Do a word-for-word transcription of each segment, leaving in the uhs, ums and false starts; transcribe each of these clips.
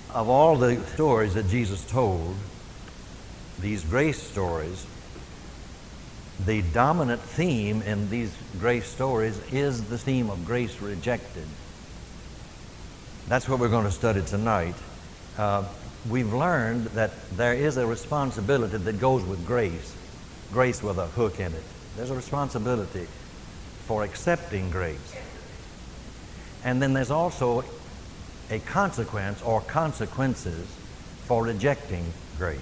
Of all the stories that Jesus told, these grace stories, the dominant theme in these grace stories is the theme of grace rejected. That's what we're going to study tonight. Uh, we've learned that there is a responsibility that goes with grace, grace with a hook in it. There's a responsibility for accepting grace. And then there's also a consequence or consequences for rejecting grace.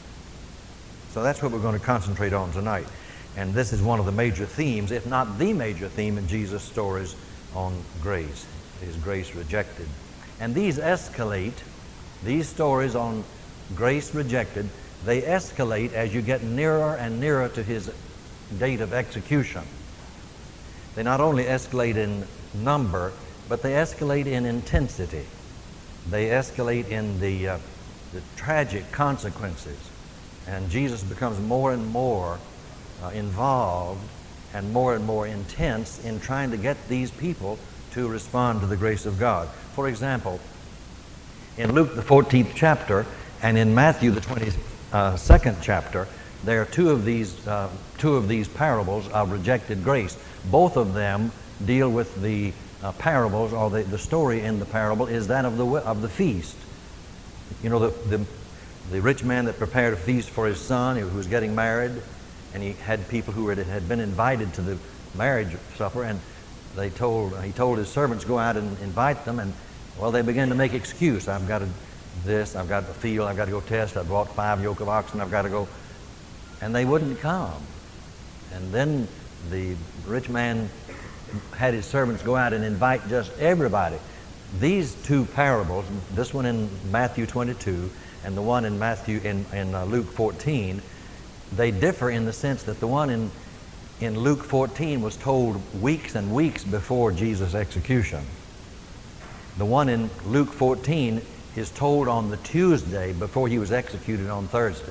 So that's what we're going to concentrate on tonight. And this is one of the major themes, if not the major theme in Jesus' stories on grace, is grace rejected. And these escalate, these stories on grace rejected, they escalate as you get nearer and nearer to his date of execution. They not only escalate in number, but they escalate in intensity. They escalate in the, uh, the tragic consequences. And Jesus becomes more and more uh, involved and more and more intense in trying to get these people to respond to the grace of God. For example, in Luke the fourteenth chapter and in Matthew the twenty-second chapter, there are two of these uh, two of these parables of rejected grace. Both of them deal with the uh, parables, or the, the story in the parable is that of the of the feast. You know, the, the the rich man that prepared a feast for his son who was getting married, and he had people who had, had been invited to the marriage supper, and they told he told his servants go out and invite them, and well, they began to make excuse. I've got to this, I've got to field, I've got to go test, I've bought five yoke of oxen, I've got to go. And they wouldn't come. And then the rich man had his servants go out and invite just everybody. These two parables, this one in Matthew twenty-two and the one in Matthew in, in uh, Luke fourteen, they differ in the sense that the one in, in Luke fourteen was told weeks and weeks before Jesus' execution. The one in Luke fourteen is told on the Tuesday before he was executed on Thursday.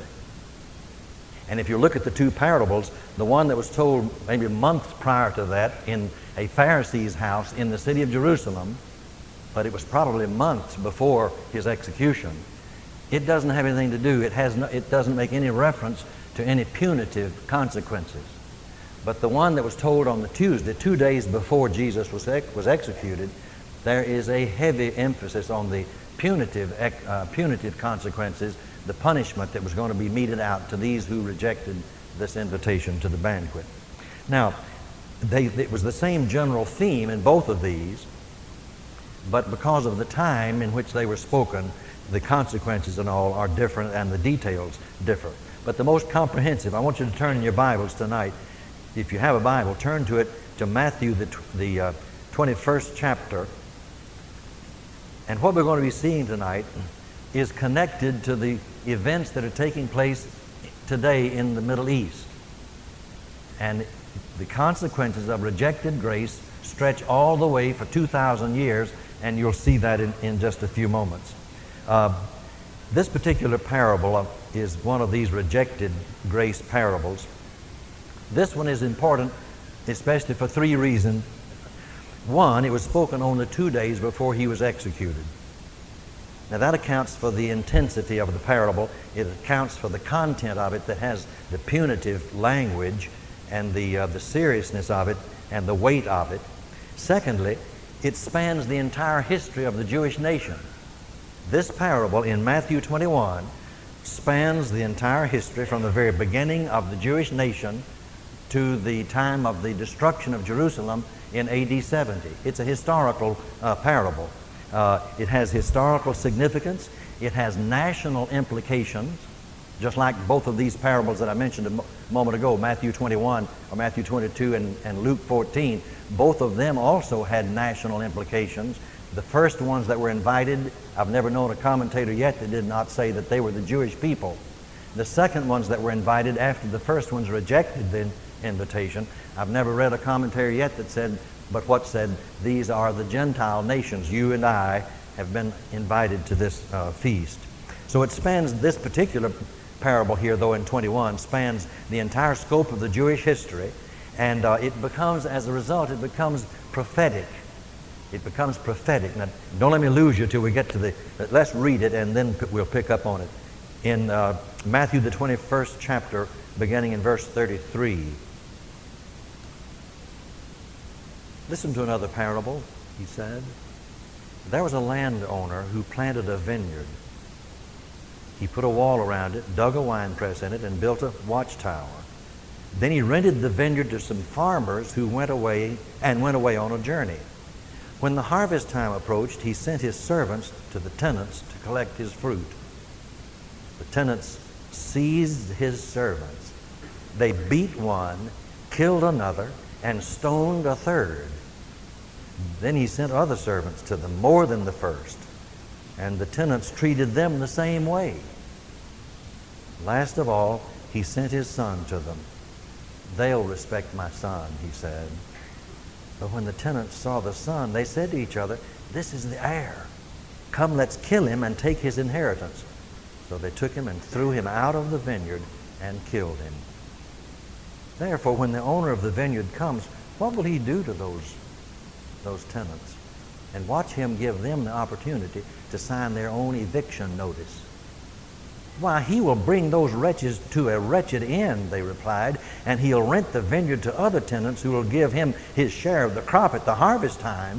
And if you look at the two parables, the one that was told maybe months prior to that in a Pharisee's house in the city of Jerusalem, but it was probably months before his execution, it doesn't have anything to do, it, has no, it doesn't make any reference to any punitive consequences. But the one that was told on the Tuesday, two days before Jesus was, ex was executed, there is a heavy emphasis on the punitive, uh, punitive consequences, the punishment that was going to be meted out to these who rejected this invitation to the banquet. Now, they, it was the same general theme in both of these, but because of the time in which they were spoken, the consequences and all are different and the details differ. But the most comprehensive, I want you to turn in your Bibles tonight. If you have a Bible, turn to it, to Matthew, the, the uh, twenty-first chapter. And what we're going to be seeing tonight is connected to the events that are taking place today in the Middle East. And the consequences of rejected grace stretch all the way for two thousand years, and you'll see that in, in just a few moments. Uh, this particular parable is one of these rejected grace parables. This one is important, especially for three reasons. One, it was spoken only two days before he was executed. Now that accounts for the intensity of the parable. It accounts for the content of it that has the punitive language and the, uh, the seriousness of it and the weight of it. Secondly, it spans the entire history of the Jewish nation. This parable in Matthew twenty-one spans the entire history from the very beginning of the Jewish nation to the time of the destruction of Jerusalem in A D seventy. It's a historical uh, parable. Uh, it has historical significance. It has national implications, just like both of these parables that I mentioned a mo moment ago, Matthew twenty-one or Matthew twenty-two and, and Luke fourteen. Both of them also had national implications. The first ones that were invited, I've never known a commentator yet that did not say that they were the Jewish people. The second ones that were invited after the first ones rejected the invitation, I've never read a commentary yet that said, but what said, these are the Gentile nations. You and I have been invited to this uh, feast. So it spans, this particular parable here, though, in twenty-one, spans the entire scope of the Jewish history, and uh, it becomes, as a result, it becomes prophetic. It becomes prophetic. Now, don't let me lose you till we get to the, let's read it and then we'll pick up on it. In uh, Matthew, the twenty-first chapter, beginning in verse thirty-three. Listen to another parable, he said. There was a landowner who planted a vineyard. He put a wall around it, dug a winepress in it, and built a watchtower. Then he rented the vineyard to some farmers who went away and went away on a journey. When the harvest time approached, he sent his servants to the tenants to collect his fruit. The tenants seized his servants. They beat one, killed another, and stoned a third. Then he sent other servants to them, more than the first, and the tenants treated them the same way. Last of all, he sent his son to them. They'll respect my son, he said. But when the tenants saw the son, they said to each other, this is the heir. Come, let's kill him and take his inheritance. So they took him and threw him out of the vineyard and killed him. Therefore, when the owner of the vineyard comes, what will he do to those, those tenants? And watch him give them the opportunity to sign their own eviction notice. Why, he will bring those wretches to a wretched end, they replied, and he'll rent the vineyard to other tenants who will give him his share of the crop at the harvest time.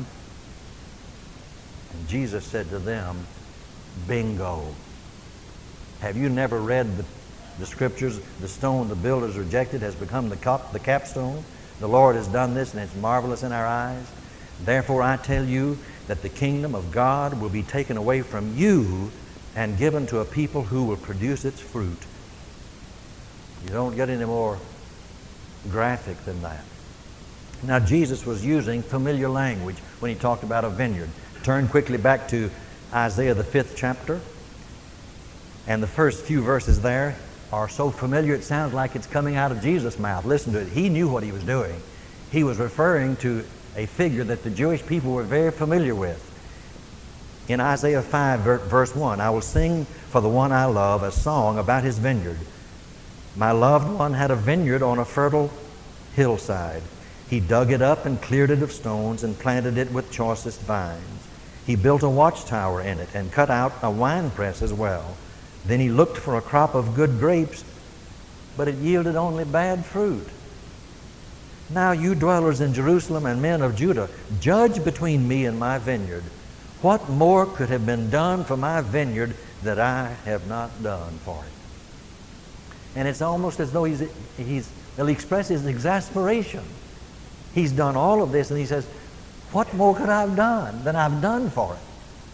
And Jesus said to them, bingo. Have you never read the, the scriptures? The stone the builders rejected has become the, cap, the capstone. The Lord has done this, and it's marvelous in our eyes. Therefore, I tell you that the kingdom of God will be taken away from you and given to a people who will produce its fruit. You don't get any more graphic than that. Now, Jesus was using familiar language when he talked about a vineyard. Turn quickly back to Isaiah, the fifth chapter. And the first few verses there are so familiar it sounds like it's coming out of Jesus' mouth. Listen to it. He knew what he was doing. He was referring to a figure that the Jewish people were very familiar with. In Isaiah five, verse one, I will sing for the one I love a song about his vineyard. My loved one had a vineyard on a fertile hillside. He dug it up and cleared it of stones and planted it with choicest vines. He built a watchtower in it and cut out a winepress as well. Then he looked for a crop of good grapes, but it yielded only bad fruit. Now you dwellers in Jerusalem and men of Judah, judge between me and my vineyard. What more could have been done for my vineyard that I have not done for it? And it's almost as though he's, he's, well, he expresses exasperation. He's done all of this, and he says, what more could I have done than I've done for it?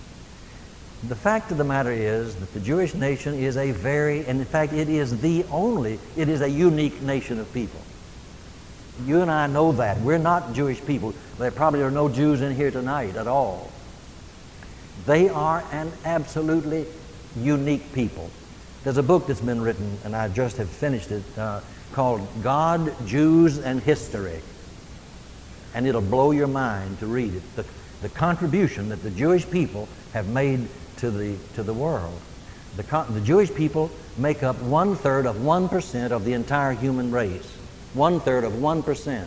The fact of the matter is that the Jewish nation is a very, and in fact it is the only, it is a unique nation of people. You and I know that. We're not Jewish people. There probably are no Jews in here tonight at all. They are an absolutely unique people. There's a book that's been written, and I just have finished it, uh, called God, Jews, and History. And it'll blow your mind to read it. The, the contribution that the Jewish people have made to the, to the world. The, the Jewish people make up one-third of one percent of the entire human race. One-third of one percent.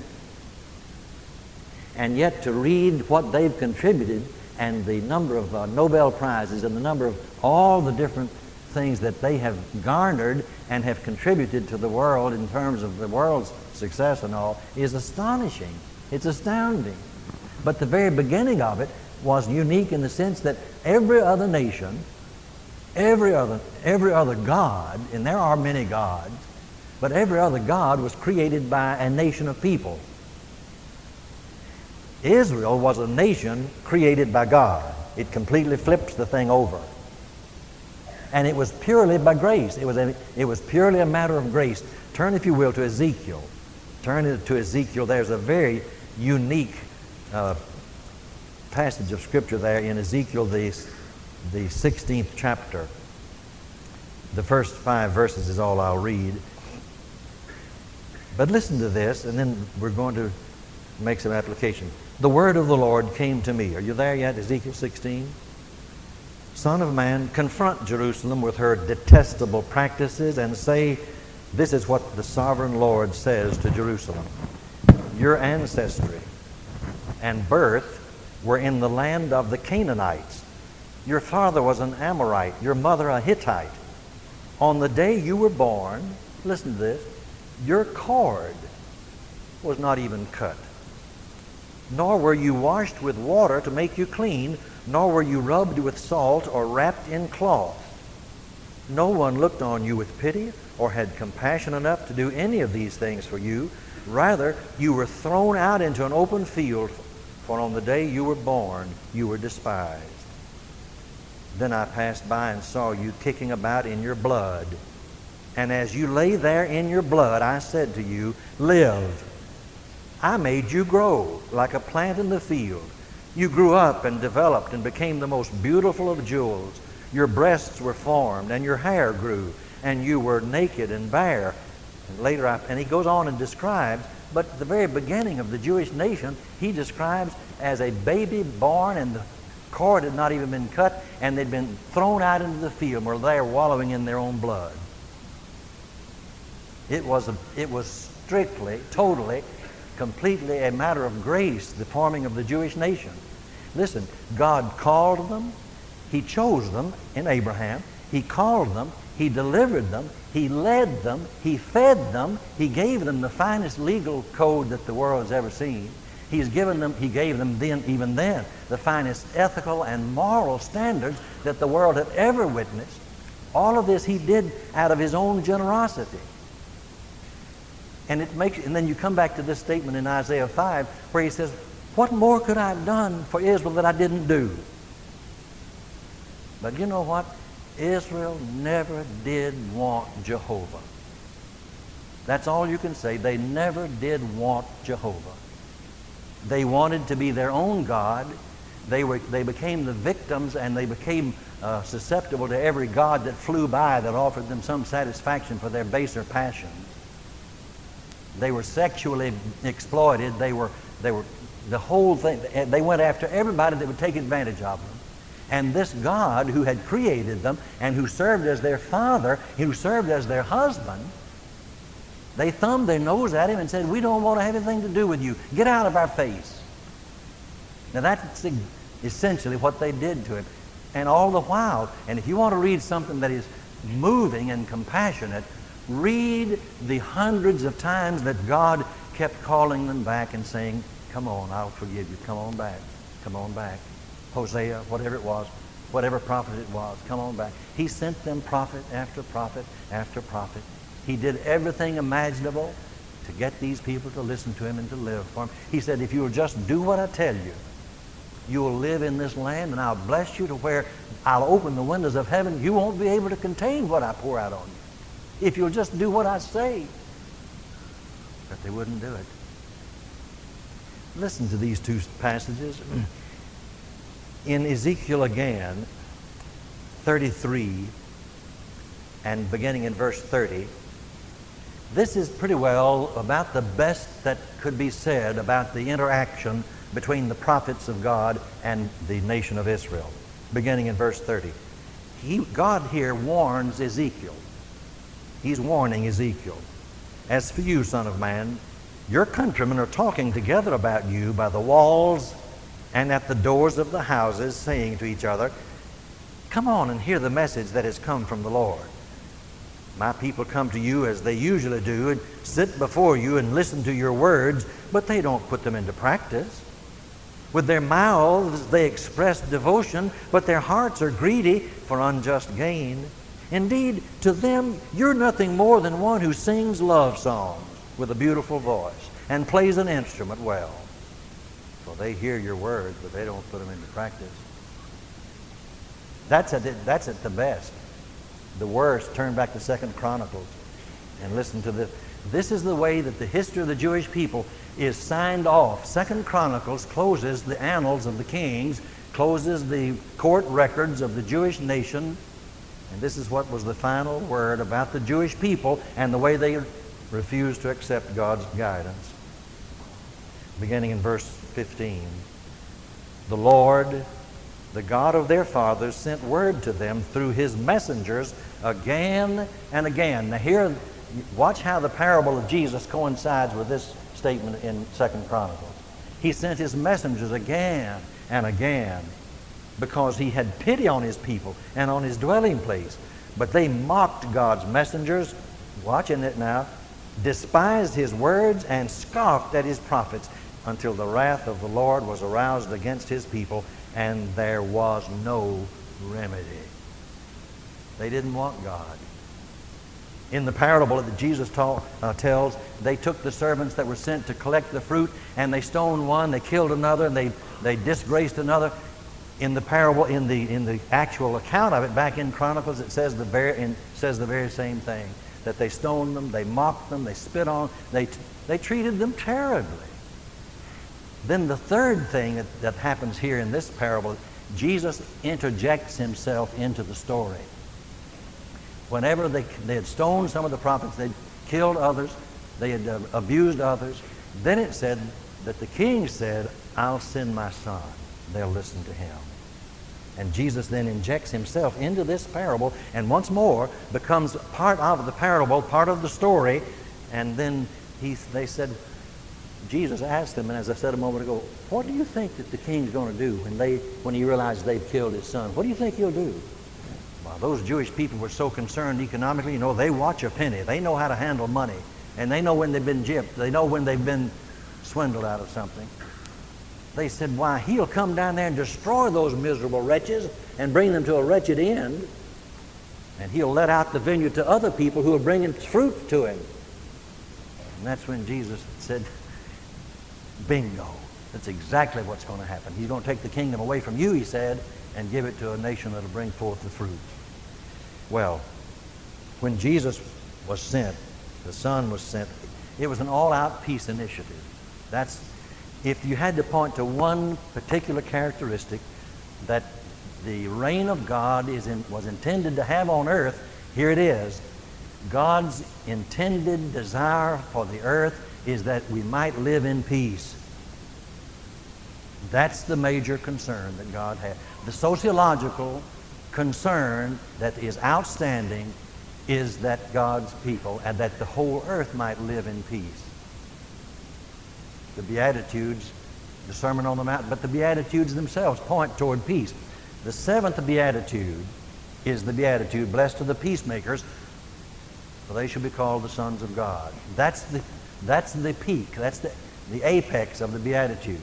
And yet to read what they've contributed and the number of uh, Nobel Prizes and the number of all the different things that they have garnered and have contributed to the world in terms of the world's success and all is astonishing. It's astounding. But the very beginning of it was unique in the sense that every other nation, every other, every other god, and there are many gods, but every other god was created by a nation of people. Israel was a nation created by God. It completely flips the thing over. And it was purely by grace. It was, a, it was purely a matter of grace. Turn, if you will, to Ezekiel. Turn to Ezekiel. There's a very unique uh, passage of Scripture there in Ezekiel, the, the sixteenth chapter. The first five verses is all I'll read. But listen to this, and then we're going to make some application. The word of the Lord came to me. Are you there yet? Ezekiel sixteen. Son of man, confront Jerusalem with her detestable practices and say, this is what the sovereign Lord says to Jerusalem. Your ancestry and birth were in the land of the Canaanites. Your father was an Amorite, your mother a Hittite. On the day you were born, listen to this, your cord was not even cut, nor were you washed with water to make you clean, nor were you rubbed with salt or wrapped in cloth. No one looked on you with pity or had compassion enough to do any of these things for you. Rather, you were thrown out into an open field, for on the day you were born, you were despised. Then I passed by and saw you kicking about in your blood. And as you lay there in your blood, I said to you, live. I made you grow like a plant in the field. You grew up and developed and became the most beautiful of jewels. Your breasts were formed and your hair grew, and you were naked and bare. And later, I, and he goes on and describes, but at the very beginning of the Jewish nation, he describes as a baby born and the cord had not even been cut, and they'd been thrown out into the field where they were wallowing in their own blood. It was, a, it was strictly, totally, completely a matter of grace, the forming of the Jewish nation. Listen, God called them. He chose them in Abraham. He called them. He delivered them. He led them. He fed them. He gave them the finest legal code that the world has ever seen. He's given them, he gave them then, even then, the finest ethical and moral standards that the world had ever witnessed. All of this he did out of his own generosity. And it makes, and then you come back to this statement in Isaiah five where he says, what more could I have done for Israel that I didn't do? But you know what? Israel never did want Jehovah. That's all you can say. They never did want Jehovah. They wanted to be their own God. They were, they became the victims, and they became uh, susceptible to every god that flew by that offered them some satisfaction for their baser passions. They were sexually exploited. They were, they were, the whole thing, they went after everybody that would take advantage of them. And this God who had created them and who served as their father, who served as their husband, they thumbed their nose at him and said, we don't want to have anything to do with you. Get out of our face. Now that's essentially what they did to him. And all the while, and if you want to read something that is moving and compassionate, read the hundreds of times that God kept calling them back and saying, come on, I'll forgive you. Come on back. Come on back. Hosea, whatever it was, whatever prophet it was, come on back. He sent them prophet after prophet after prophet. He did everything imaginable to get these people to listen to him and to live for him. He said, if you will just do what I tell you, you will live in this land, and I'll bless you to where I'll open the windows of heaven. You won't be able to contain what I pour out on you if you'll just do what I say. But they wouldn't do it. Listen to these two passages. In Ezekiel again, thirty-three, and beginning in verse thirty, this is pretty well about the best that could be said about the interaction between the prophets of God and the nation of Israel. Beginning in verse thirty. He, God here warns Ezekiel. He's warning Ezekiel. As for you, son of man, your countrymen are talking together about you by the walls and at the doors of the houses, saying to each other, come on and hear the message that has come from the Lord. My people come to you as they usually do and sit before you and listen to your words, but they don't put them into practice. With their mouths they express devotion, but their hearts are greedy for unjust gain. Indeed, to them you're nothing more than one who sings love songs with a beautiful voice and plays an instrument well. So they hear your words, but they don't put them into practice. That's at, the, that's at the best. The worst, turn back to Second Chronicles and listen to this. This is the way that the history of the Jewish people is signed off. Second Chronicles closes the annals of the kings, closes the court records of the Jewish nation, and this is what was the final word about the Jewish people and the way they refused to accept God's guidance. Beginning in verse fifteen. The Lord, the God of their fathers, sent word to them through his messengers again and again. Now here, watch how the parable of Jesus coincides with this statement in Second Chronicles. He sent his messengers again and again, because he had pity on his people and on his dwelling place. But they mocked God's messengers, watching it now, despised his words, and scoffed at his prophets, until the wrath of the Lord was aroused against his people, and there was no remedy. They didn't want God. In the parable that Jesus taught, uh, tells, they took the servants that were sent to collect the fruit, and they stoned one, they killed another, and they, they disgraced another. In the parable, in the in the actual account of it, back in Chronicles, it says the very in, says the very same thing, that they stoned them, they mocked them, they spit on, they they treated them terribly. Then the third thing that, that happens here in this parable, Jesus interjects himself into the story. Whenever they, they had stoned some of the prophets, they'd killed others, they had uh, abused others, then it said that the king said, I'll send my son. They'll listen to him. And Jesus then injects himself into this parable and once more becomes part of the parable, part of the story. And then he, they said, Jesus asked them, and as I said a moment ago, what do you think that the king's going to do when, they, when he realizes they've killed his son? What do you think he'll do? Well, those Jewish people were so concerned economically. You know, they watch a penny. They know how to handle money. And they know when they've been gypped. They know when they've been swindled out of something. They said, why, he'll come down there and destroy those miserable wretches and bring them to a wretched end. And he'll let out the vineyard to other people who are bringing fruit to him. And that's when Jesus said, bingo. That's exactly what's going to happen. He's going to take the kingdom away from you, he said, and give it to a nation that will bring forth the fruit. Well, when Jesus was sent, the Son was sent, it was an all-out peace initiative. That's If you had to point to one particular characteristic that the reign of God is in, was intended to have on earth, here it is. God's intended desire for the earth is that we might live in peace. That's the major concern that God had. The sociological concern that is outstanding is that God's people and that the whole earth might live in peace. The Beatitudes, the Sermon on the Mount, but the Beatitudes themselves point toward peace. The seventh Beatitude is the Beatitude, blessed are the peacemakers, for they shall be called the sons of God. That's the, that's the peak, that's the, the apex of the Beatitudes.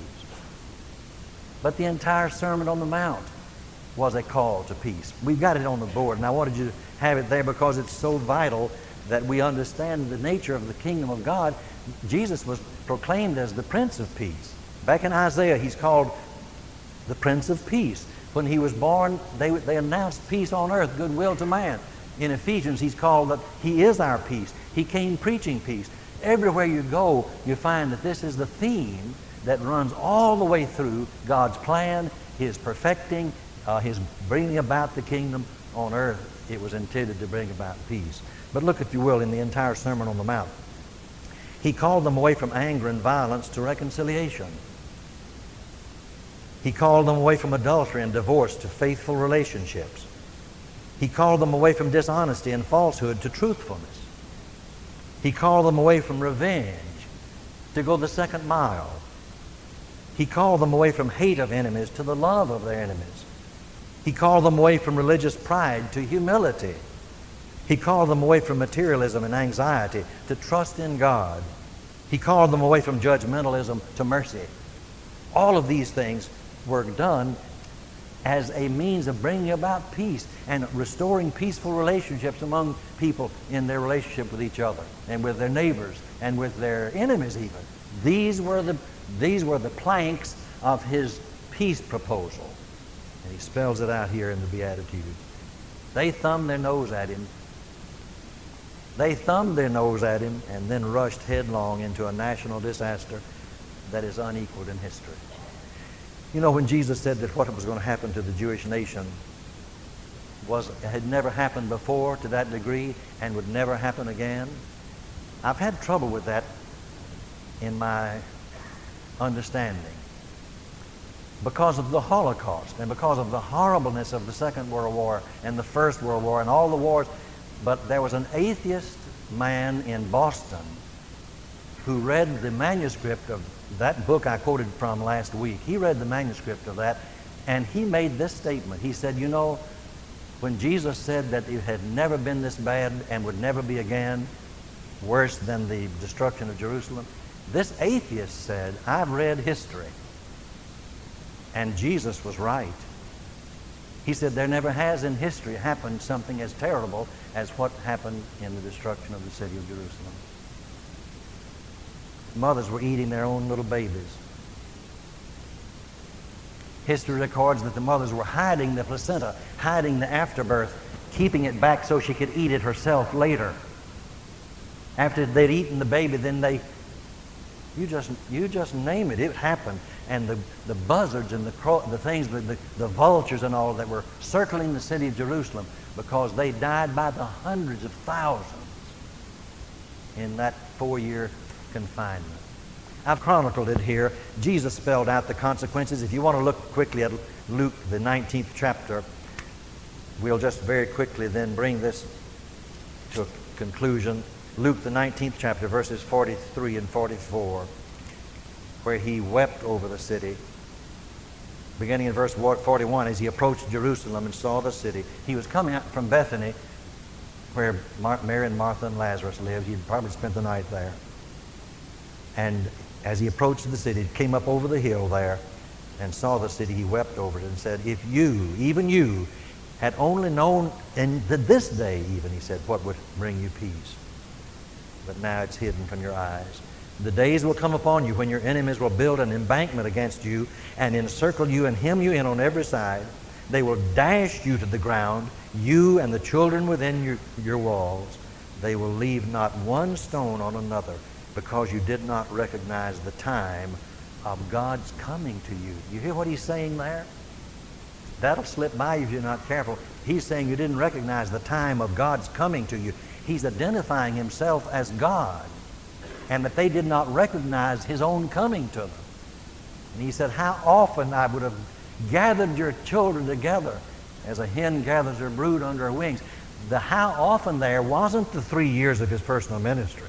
But the entire Sermon on the Mount was a call to peace. We've got it on the board, and I wanted you to have it there because it's so vital that we understand the nature of the kingdom of God. Jesus was proclaimed as the Prince of Peace. Back in Isaiah, he's called the Prince of Peace. When he was born, they, they announced peace on earth, goodwill to man. In Ephesians, he's called that he is our peace. He came preaching peace. Everywhere you go, you find that this is the theme that runs all the way through God's plan, his perfecting, uh, his bringing about the kingdom on earth. It was intended to bring about peace. But look, if you will, in the entire Sermon on the Mount. He called them away from anger and violence to reconciliation. He called them away from adultery and divorce to faithful relationships. He called them away from dishonesty and falsehood to truthfulness. He called them away from revenge to go the second mile. He called them away from hate of enemies to the love of their enemies. He called them away from religious pride to humility. He called them away from materialism and anxiety to trust in God. He called them away from judgmentalism to mercy. All of these things were done as a means of bringing about peace and restoring peaceful relationships among people in their relationship with each other and with their neighbors and with their enemies even. These were the, these were the planks of his peace proposal. And he spells it out here in the Beatitudes. They thumbed their nose at him. They thumbed their nose at him and then rushed headlong into a national disaster that is unequaled in history. You know, when Jesus said that what was going to happen to the Jewish nation was had never happened before to that degree and would never happen again, I've had trouble with that in my understanding. Because of the Holocaust and because of the horribleness of the Second World War and the First World War and all the wars. But there was an atheist man in Boston who read the manuscript of that book I quoted from last week. He read the manuscript of that, and he made this statement. He said, you know, when Jesus said that it had never been this bad and would never be again, worse than the destruction of Jerusalem, this atheist said, I've read history, and Jesus was right. He said, there never has in history happened something as terrible as what happened in the destruction of the city of Jerusalem. Mothers were eating their own little babies. History records that the mothers were hiding the placenta, hiding the afterbirth, keeping it back so she could eat it herself later. After they'd eaten the baby, then they, you just, you just name it, it happened. And the, the buzzards and the, cro- the things, the, the, the vultures and all that were circling the city of Jerusalem because they died by the hundreds of thousands in that four-year confinement. I've chronicled it here. Jesus spelled out the consequences. If you want to look quickly at Luke, the nineteenth chapter, we'll just very quickly then bring this to a conclusion. Luke, the nineteenth chapter, verses forty-three and forty-four, where he wept over the city. Beginning in verse forty-one, as he approached Jerusalem and saw the city, he was coming out from Bethany, where Mar- Mary and Martha and Lazarus lived. He'd probably spent the night there. And as he approached the city, came up over the hill there and saw the city, he wept over it and said, if you, even you, had only known in the, this day even, he said, what would bring you peace. But now it's hidden from your eyes. The days will come upon you when your enemies will build an embankment against you and encircle you and hem you in on every side. They will dash you to the ground, you and the children within your, your walls. They will leave not one stone on another, because you did not recognize the time of God's coming to you. You hear what he's saying there? That'll slip by you if you're not careful. He's saying you didn't recognize the time of God's coming to you. He's identifying himself as God, and that they did not recognize his own coming to them. And he said, how often I would have gathered your children together as a hen gathers her brood under her wings. The how often there wasn't the three years of his personal ministry.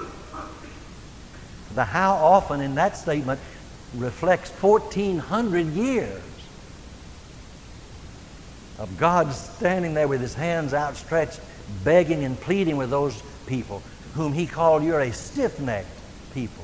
The how often in that statement reflects fourteen hundred years of God standing there with his hands outstretched, begging and pleading with those people whom he called, you're a stiff-necked people.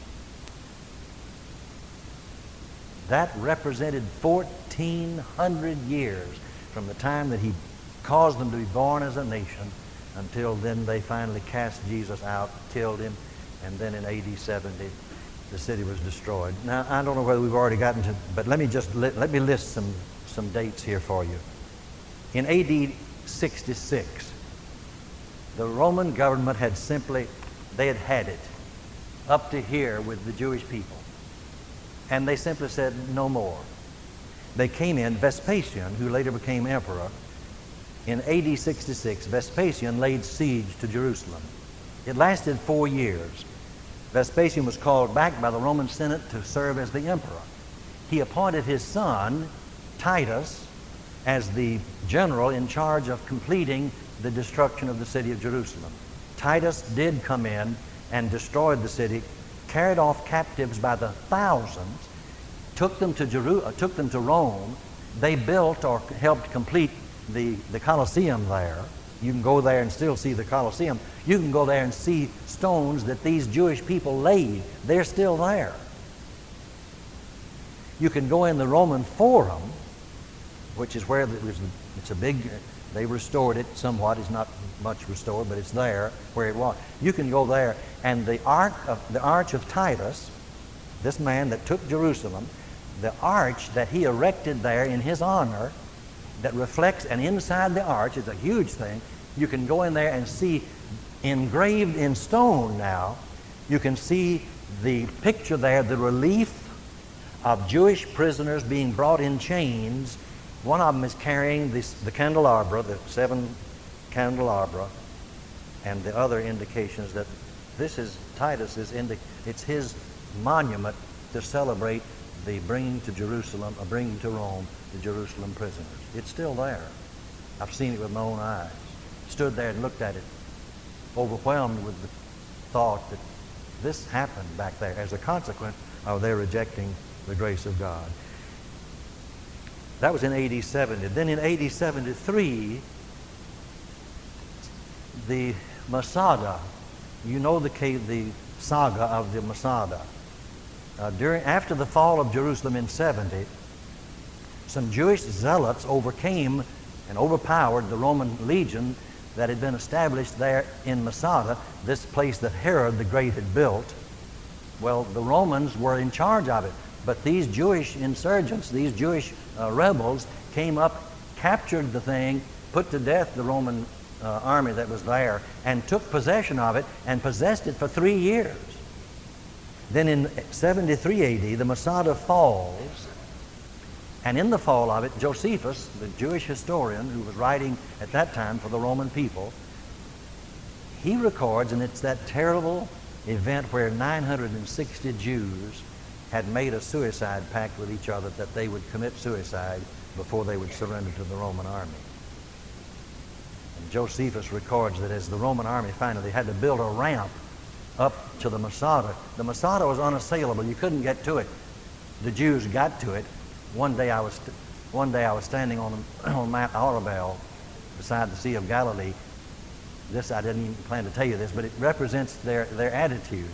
That represented fourteen hundred years from the time that he caused them to be born as a nation until then they finally cast Jesus out, killed him, and then in A D seventy, the city was destroyed. Now, I don't know whether we've already gotten to, but let me just, let, let me list some, some dates here for you. In A D sixty-six, the Roman government had simply, they had had it up to here with the Jewish people. And they simply said, no more. They came in, Vespasian, who later became emperor, in A D sixty-six, Vespasian laid siege to Jerusalem. It lasted four years. Vespasian was called back by the Roman Senate to serve as the emperor. He appointed his son, Titus, as the general in charge of completing the destruction of the city of Jerusalem. Titus did come in and destroyed the city, carried off captives by the thousands, took them to Jeru- uh, took them to Rome. They built or helped complete the, the Colosseum there. You can go there and still see the Colosseum. You can go there and see stones that these Jewish people laid. They're still there. You can go in the Roman Forum, which is where it was, it's a big, they restored it somewhat. It's not much restored, but it's there where it was. You can go there, and the arch of, the arch of Titus, this man that took Jerusalem, the arch that he erected there in his honor, that reflects, and inside the arch is a huge thing. You can go in there and see engraved in stone now, you can see the picture there, the relief of Jewish prisoners being brought in chains. One of them is carrying this, the candelabra, the seven candelabra, and the other indications that this is Titus's, indi- it's his monument to celebrate the bringing to Jerusalem, or bringing to Rome, the Jerusalem prisoners. It's still there. I've seen it with my own eyes. Stood there and looked at it, overwhelmed with the thought that This happened back there as a consequence of their rejecting the grace of God. That was in A D seventy. Then in A D seventy-three, the Masada, you know the, the saga of the Masada. Uh, during, after the fall of Jerusalem in seventy, some Jewish zealots overcame and overpowered the Roman legion that had been established there in Masada, this place that Herod the Great had built. Well, the Romans were in charge of it, but these Jewish insurgents, these Jewish uh, rebels came up, captured the thing, put to death the Roman uh, army that was there, and took possession of it and possessed it for three years. Then in seventy-three A D, the Masada falls, and in the fall of it, Josephus, the Jewish historian who was writing at that time for the Roman people, he records, and it's that terrible event where nine hundred sixty Jews had made a suicide pact with each other that they would commit suicide before they would surrender to the Roman army. And Josephus records that as the Roman army finally had to build a ramp up to the Masada, the Masada was unassailable. You couldn't get to it. The Jews got to it. One day I was, one day I was standing on, on Mount Arbel beside the Sea of Galilee. This, I didn't even plan to tell you this, but it represents their, their attitude.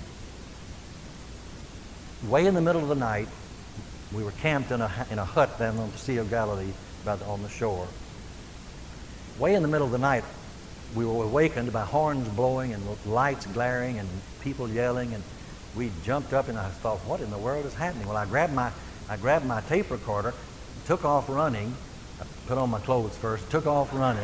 Way in the middle of the night, we were camped in a, in a hut down on the Sea of Galilee, about on the shore. Way in the middle of the night, we were awakened by horns blowing and lights glaring and people yelling, and we jumped up and I thought, what in the world is happening? Well, I grabbed my, I grabbed my tape recorder, took off running, I put on my clothes first, took off running,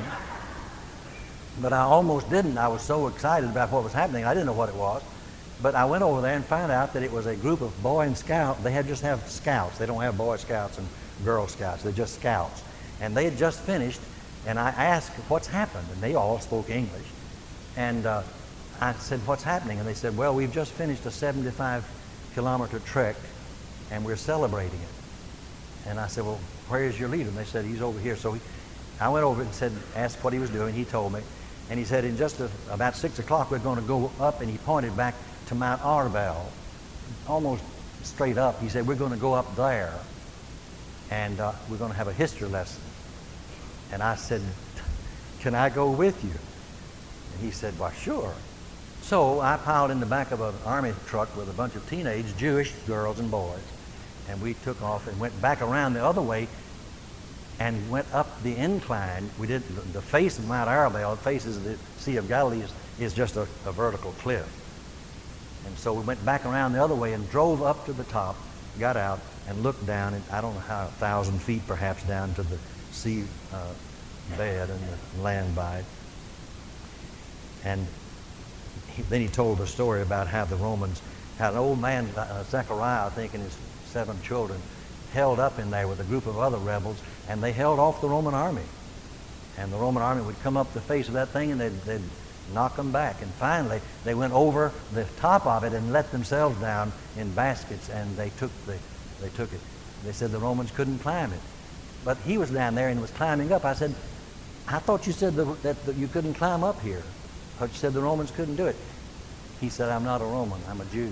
but I almost didn't. I was so excited about what was happening, I didn't know what it was. But I went over there and found out that it was a group of Boy and Scout. They had just have scouts. They don't have Boy Scouts and Girl Scouts. They're just scouts. And they had just finished, and I asked, what's happened? And they all spoke English. And uh, I said, what's happening? And they said, well, we've just finished a seventy-five kilometer trek, and we're celebrating it. And I said, well, where is your leader? And they said, he's over here. So he, I went over and said, asked what he was doing. He told me. And he said, in just a, about six o'clock, we're going to go up, and he pointed back to Mount Arbel, almost straight up. He said, we're going to go up there, and uh, we're going to have a history lesson. And I said, can I go with you? And he said, why, sure. So I piled in the back of an army truck with a bunch of teenage Jewish girls and boys, and we took off and went back around the other way and went up the incline. We did the face of Mount Arbel, the faces of the Sea of Galilee is, is just a, a vertical cliff. And so we went back around the other way and drove up to the top, got out, and looked down, and I don't know how, a thousand feet perhaps down to the sea uh, bed and the land by it. And he, then he told the story about how the Romans, how an old man, uh, Zechariah, I think, and his seven children, held up in there with a group of other rebels, and they held off the Roman army. And the Roman army would come up the face of that thing, and they'd, they'd knock them back. And finally, they went over the top of it and let themselves down in baskets, and they took, the, they took it. They said the Romans couldn't climb it. But he was down there and was climbing up. I said, I thought you said the, that the, you couldn't climb up here. I thought you said the Romans couldn't do it. He said, I'm not a Roman, I'm a Jew.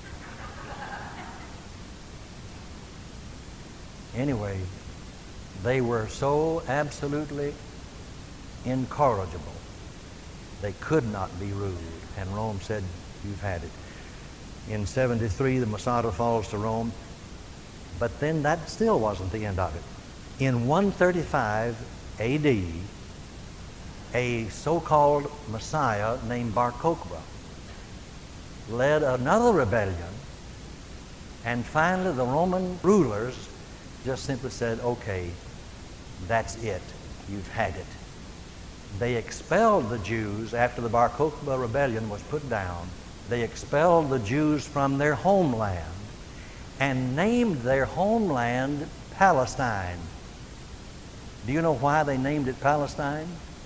Anyway, they were so absolutely incorrigible. They could not be ruled. And Rome said, you've had it. In seventy-three, the Masada falls to Rome. But then that still wasn't the end of it. In one thirty-five A D, a so-called Messiah named Bar Kokhba led another rebellion. And finally, the Roman rulers just simply said, okay, that's it. You've had it. They expelled the Jews after the Bar Kokhba rebellion was put down. They expelled the Jews from their homeland and named their homeland Palestine. Do you know why they named it Palestine?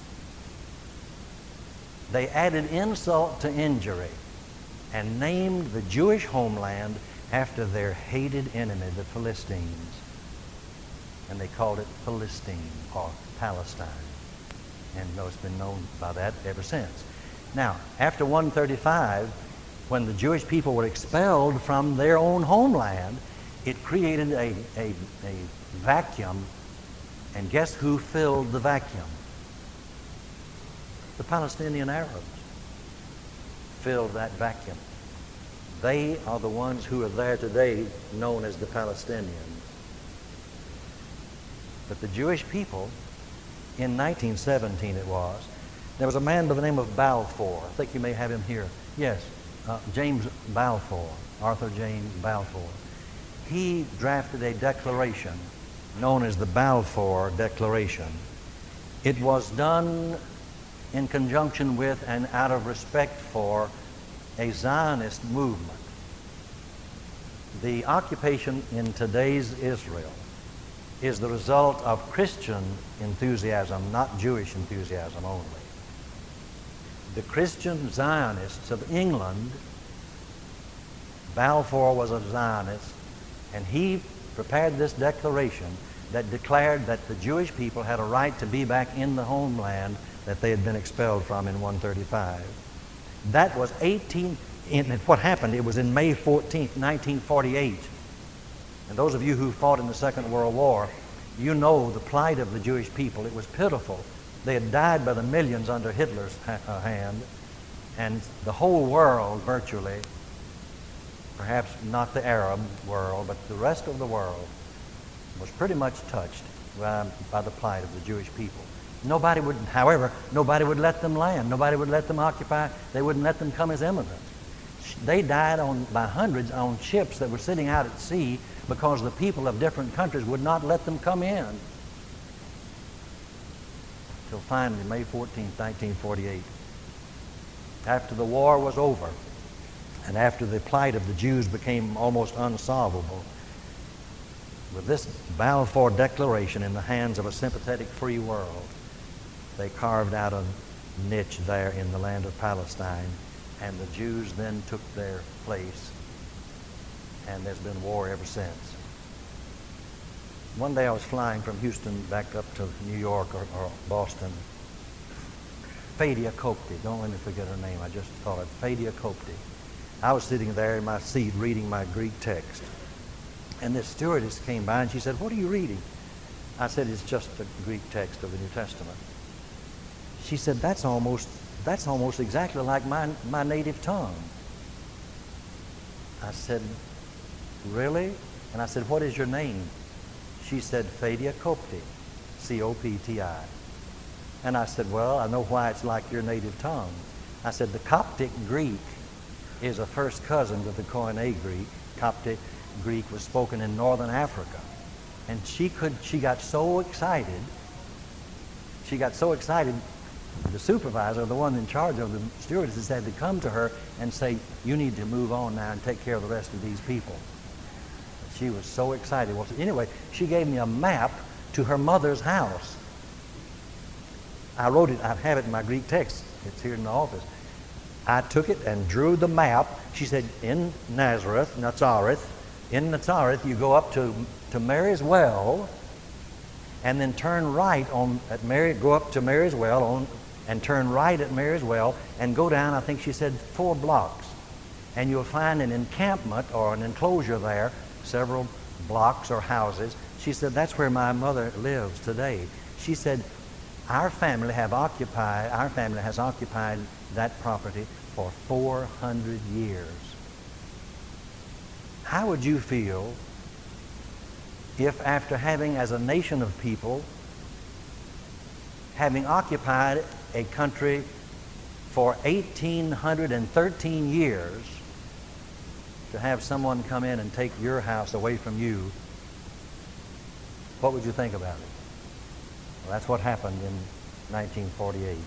They added insult to injury and named the Jewish homeland after their hated enemy, the Philistines. And they called it Philistine or Palestine. And it's been known by that ever since. Now, after one thirty-five, when the Jewish people were expelled from their own homeland, it created a, a, a vacuum. And guess who filled the vacuum? The Palestinian Arabs filled that vacuum. They are the ones who are there today, known as the Palestinians. But the Jewish people, in nineteen seventeen it was, there was a man by the name of Balfour. I think you may have him here. Yes, uh, James Balfour, Arthur James Balfour. He drafted a declaration known as the Balfour Declaration. It was done in conjunction with and out of respect for a Zionist movement. The occupation in today's Israel is the result of Christian enthusiasm, not Jewish enthusiasm only. The Christian Zionists of England, Balfour was a Zionist, and he prepared this declaration that declared that the Jewish people had a right to be back in the homeland that they had been expelled from in one thirty-five. That was eighteen, and what happened, it was in May fourteenth, nineteen forty-eight. And those of you who fought in the Second World War, you know the plight of the Jewish people. It was pitiful. They had died by the millions under Hitler's ha uh, hand, and the whole world virtually, perhaps not the Arab world, but the rest of the world was pretty much touched by, by the plight of the Jewish people. Nobody would, however, nobody would let them land. Nobody would let them occupy. They wouldn't let them come as immigrants. They died on, by hundreds on ships that were sitting out at sea because the people of different countries would not let them come in. Till finally, May fourteenth, nineteen forty-eight, after the war was over, and after the plight of the Jews became almost unsolvable, with this Balfour Declaration in the hands of a sympathetic free world, they carved out a niche there in the land of Palestine, and the Jews then took their place, and there's been war ever since. One day I was flying from Houston back up to New York or, or Boston. Fadia Kopti, don't let me forget her name, I just thought it, Fadia Kopti. I was sitting there in my seat reading my Greek text, and this stewardess came by and she said, "What are you reading?" I said, "It's just the Greek text of the New Testament." She said, that's almost, that's almost exactly like my, my native tongue. I said, "Really?" And I said, "What is your name?" She said, "Fadia Kopti, C O P T I. And I said, "Well, I know why it's like your native tongue." I said, "The Coptic Greek is a first cousin to the Koine Greek. Coptic Greek was spoken in northern Africa." And she could, she got so excited, she got so excited, the supervisor, the one in charge of the stewardesses, had to come to her and say, "You need to move on now and take care of the rest of these people." She was so excited. Well, anyway, she gave me a map to her mother's house. I wrote it, I have it in my Greek text. It's here in the office. I took it and drew the map. She said, in Nazareth, Nazareth, in Nazareth, you go up to, to Mary's Well, and then turn right on at Mary, go up to Mary's Well on, and turn right at Mary's Well, and go down, I think she said, four blocks. And you'll find an encampment or an enclosure there, several blocks or houses. She said, that's where my mother lives today. She said, our family have occupied, our family has occupied that property for four hundred years. How would you feel if, after having, as a nation of people, having occupied a country for eighteen thirteen years, to have someone come in and take your house away from you, what would you think about it? Well, that's what happened in nineteen forty-eight.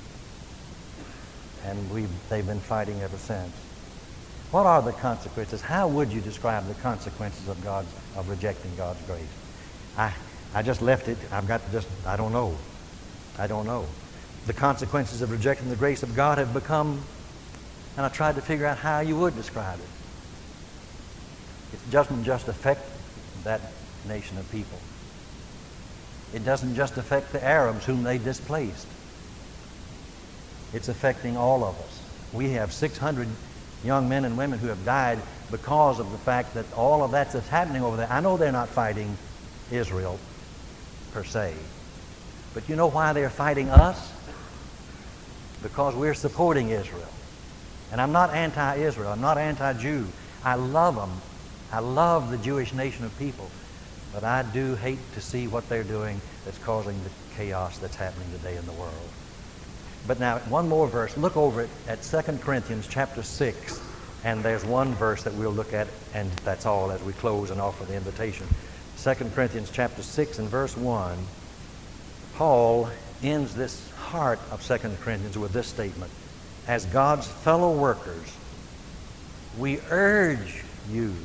And we they've been fighting ever since. What are the consequences? How would you describe the consequences of God's of rejecting God's grace? I I just left it. I've got to just I don't know. I don't know. The consequences of rejecting the grace of God have become, and I tried to figure out how you would describe it. It doesn't just affect that nation of people. It doesn't just affect the Arabs whom they displaced. It's affecting all of us. We have six hundred young men and women who have died because of the fact that all of that's that's happening over there. I know they're not fighting Israel per se, but you know why they're fighting us? Because we're supporting Israel. And I'm not anti-Israel. I'm not anti-Jew. I love them. I love the Jewish nation of people. But I do hate to see what they're doing that's causing the chaos that's happening today in the world. But now, one more verse. Look over it at Second Corinthians chapter six. And there's one verse that we'll look at, and that's all as we close and offer the invitation. Second Corinthians chapter six and verse one. Paul ends this heart of Second Corinthians with this statement. As God's fellow workers, we urge you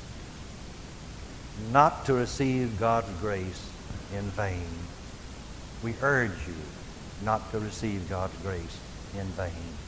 not to receive God's grace in vain. We urge you not to receive God's grace in vain.